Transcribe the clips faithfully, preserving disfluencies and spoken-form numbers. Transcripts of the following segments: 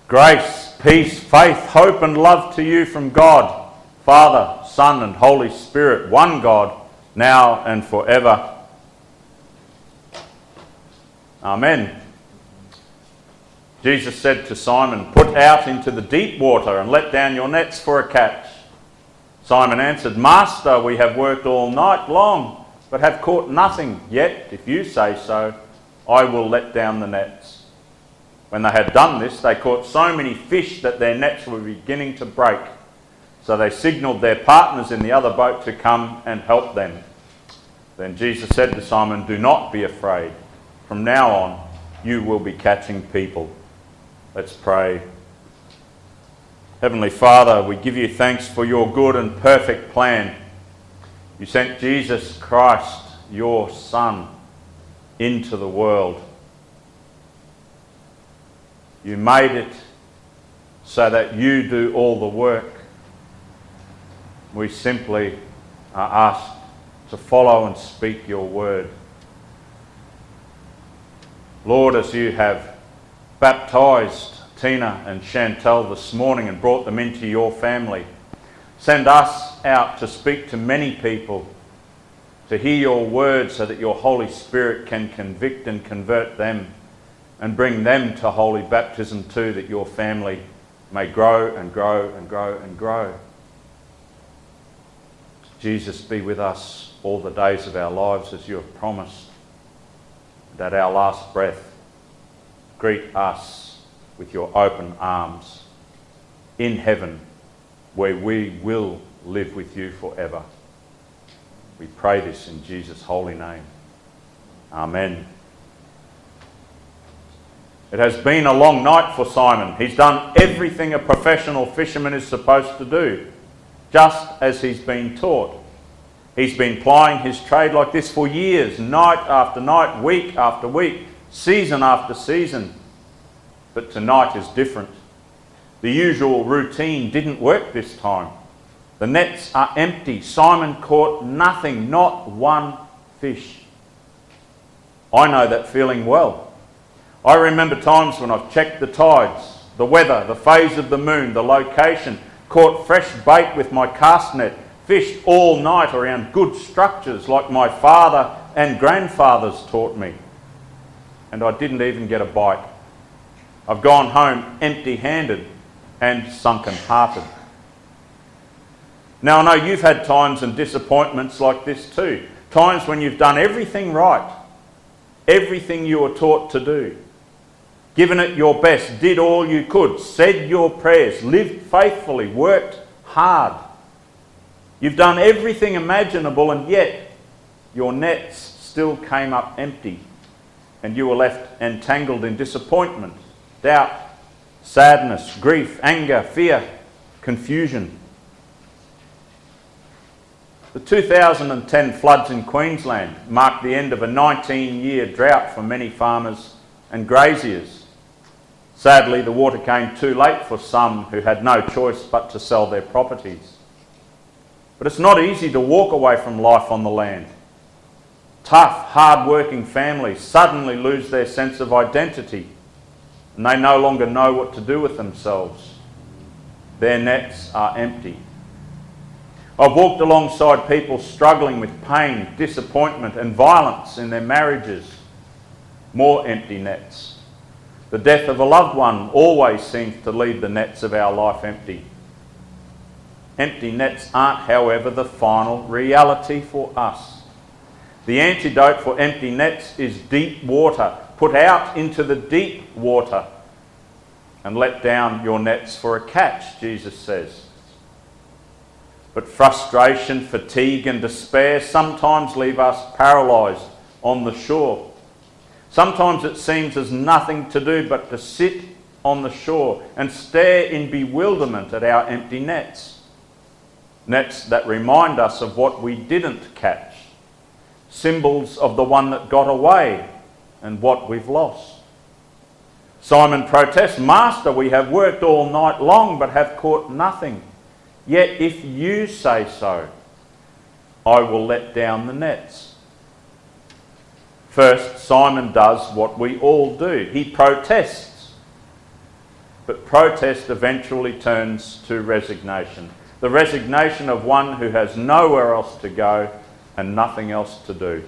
Grace, peace, faith, hope and love to you from God, Father, Son and Holy Spirit, one God, now and forever. Amen. Jesus said to Simon, "Put out into the deep water and let down your nets for a catch." Simon answered, "Master, we have worked all night long, but have caught nothing. Yet, if you say so, I will let down the nets." When they had done this, they caught so many fish that their nets were beginning to break. So they signalled their partners in the other boat to come and help them. Then Jesus said to Simon, "Do not be afraid. From now on, you will be catching people." Let's pray. Heavenly Father, we give you thanks for your good and perfect plan. You sent Jesus Christ, your Son, into the world. You made it so that you do all the work. We simply are asked to follow and speak your word. Lord, as you have baptised Tina and Chantel this morning and brought them into your family, send us out to speak to many people, to hear your word so that your Holy Spirit can convict and convert them and bring them to holy baptism too, that your family may grow and grow and grow and grow. Jesus, be with us all the days of our lives as you have promised, and at our last breath, greet us with your open arms in heaven, where we will live with you forever. We pray this in Jesus' holy name. Amen. It has been a long night for Simon. He's done everything a professional fisherman is supposed to do, just as he's been taught. He's been plying his trade like this for years, night after night, week after week, season after season. But tonight is different. The usual routine didn't work this time. The nets are empty. Simon caught nothing, not one fish. I know that feeling well. I remember times when I've checked the tides, the weather, the phase of the moon, the location, caught fresh bait with my cast net, fished all night around good structures like my father and grandfathers taught me. And I didn't even get a bite. I've gone home empty-handed and sunken-hearted. Now, I know you've had times and disappointments like this too. Times when you've done everything right, everything you were taught to do, given it your best, did all you could, said your prayers, lived faithfully, worked hard. You've done everything imaginable, and yet your nets still came up empty, and you were left entangled in disappointment, doubt, sadness, grief, anger, fear, confusion. The two thousand ten floods in Queensland marked the end of a nineteen-year drought for many farmers and graziers. Sadly, the water came too late for some who had no choice but to sell their properties. But it's not easy to walk away from life on the land. Tough, hard-working families suddenly lose their sense of identity, and they no longer know what to do with themselves. Their nets are empty. I've walked alongside people struggling with pain, disappointment and violence in their marriages. More empty nets. The death of a loved one always seems to leave the nets of our life empty. Empty nets aren't, however, the final reality for us. The antidote for empty nets is deep water. Put out into the deep water and let down your nets for a catch, Jesus says. But frustration, fatigue and despair sometimes leave us paralysed on the shore. Sometimes it seems there's nothing to do but to sit on the shore and stare in bewilderment at our empty nets. Nets that remind us of what we didn't catch. Symbols of the one that got away and what we've lost. Simon protests, "Master, we have worked all night long but have caught nothing. Yet if you say so, I will let down the nets." First, Simon does what we all do. He protests. but protest eventually turns to resignation. The resignation of one who has nowhere else to go and nothing else to do.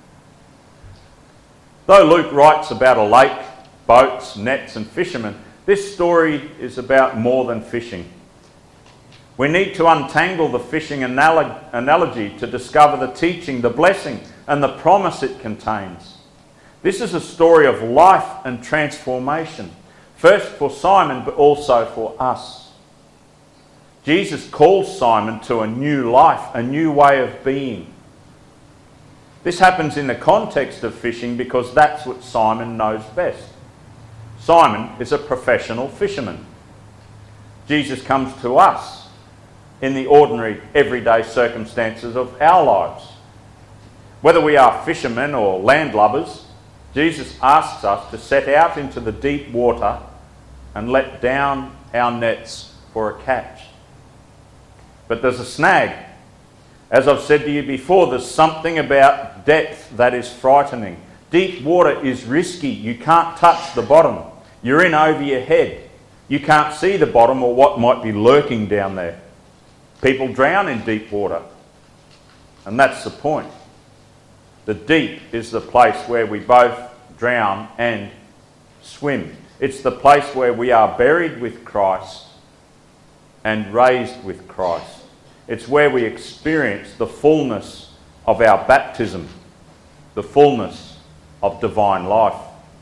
Though Luke writes about a lake, boats, nets and fishermen, this story is about more than fishing. We need to untangle the fishing anal- analogy to discover the teaching, the blessing and the promise it contains. This is a story of life and transformation, first for Simon but also for us. Jesus calls Simon to a new life, a new way of being. This happens in the context of fishing because that's what Simon knows best. Simon is a professional fisherman. Jesus comes to us in the ordinary, everyday circumstances of our lives. Whether we are fishermen or landlubbers, Jesus asks us to set out into the deep water and let down our nets for a catch. But there's a snag. As I've said to you before, there's something about depth that is frightening. Deep water is risky. You can't touch the bottom. You're in over your head. You can't see the bottom or what might be lurking down there. People drown in deep water. And that's the point. The deep is the place where we both drown and swim. It's the place where we are buried with Christ and raised with Christ. It's where we experience the fullness of our baptism, the fullness of divine life.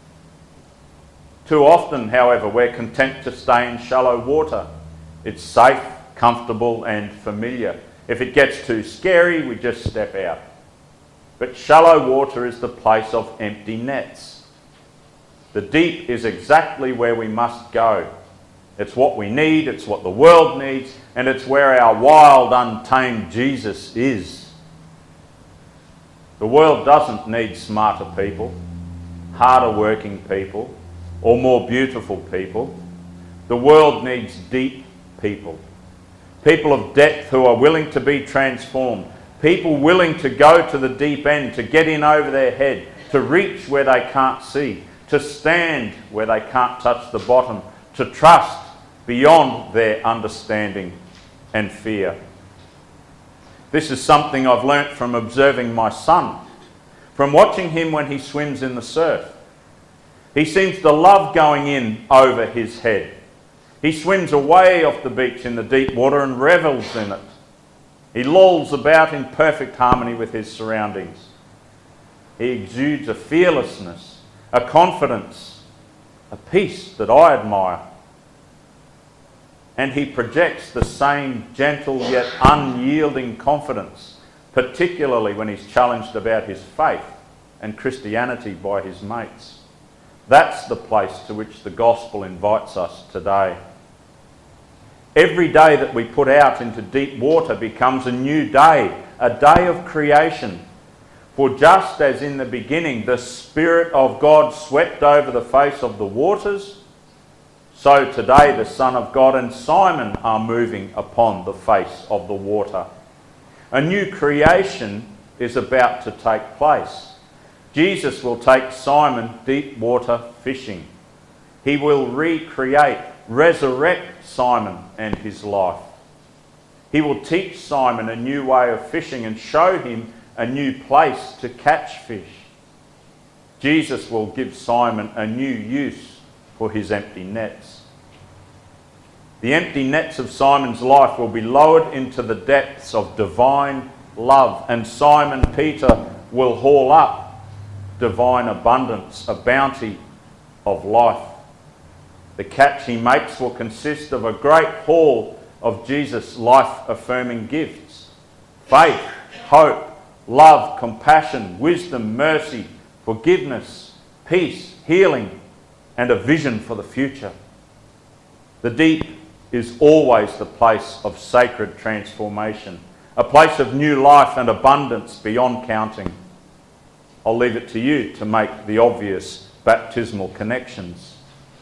Too often, however, we're content to stay in shallow water. It's safe, comfortable and familiar. If it gets too scary, we just step out. But shallow water is the place of empty nets. The deep is exactly where we must go. It's what we need, it's what the world needs, and it's where our wild, untamed Jesus is. The world doesn't need smarter people, harder working people, or more beautiful people. The world needs deep people. People of depth who are willing to be transformed. People willing to go to the deep end, to get in over their head, to reach where they can't see, to stand where they can't touch the bottom, to trust beyond their understanding and fear. This is something I've learnt from observing my son, from watching him when he swims in the surf. He seems to love going in over his head. He swims away off the beach in the deep water and revels in it. He lolls about in perfect harmony with his surroundings. He exudes a fearlessness, a confidence, a peace that I admire. And he projects the same gentle yet unyielding confidence, particularly when he's challenged about his faith and Christianity by his mates. That's the place to which the gospel invites us today. Every day that we put out into deep water becomes a new day, a day of creation. For just as in the beginning the Spirit of God swept over the face of the waters, so today the Son of God and Simon are moving upon the face of the water. A new creation is about to take place. Jesus will take Simon deep water fishing. He will recreate, resurrect Simon and his life. He will teach Simon a new way of fishing and show him a new place to catch fish. Jesus will give Simon a new use for his empty nets. The empty nets of Simon's life will be lowered into the depths of divine love, and Simon Peter will haul up divine abundance, a bounty of life. The catch he makes will consist of a great haul of Jesus' life-affirming gifts: faith, hope, love, compassion, wisdom, mercy, forgiveness, peace, healing, and a vision for the future. The deep is always the place of sacred transformation, a place of new life and abundance beyond counting. I'll leave it to you to make the obvious baptismal connections.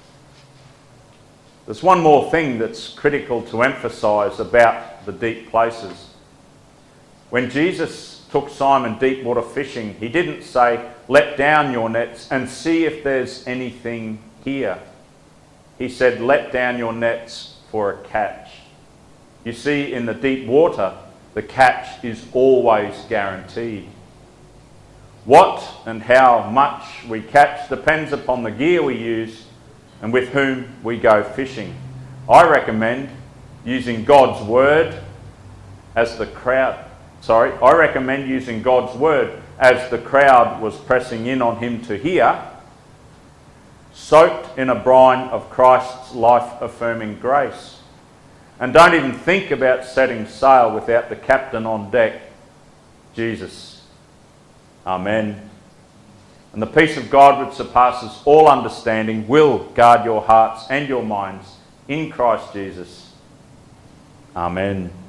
There's one more thing that's critical to emphasise about the deep places. When Jesus took Simon deep water fishing, he didn't say, "Let down your nets and see if there's anything here." he said, let down your nets for a catch. You see, in the deep water, the catch is always guaranteed. What and how much we catch depends upon the gear we use and with whom we go fishing. I recommend using God's word as the crowd, sorry, I recommend using God's word as the crowd was pressing in on him to hear, soaked in a brine of Christ's life-affirming grace. And don't even think about setting sail without the captain on deck, Jesus. Amen. And the peace of God which surpasses all understanding will guard your hearts and your minds in Christ Jesus. Amen.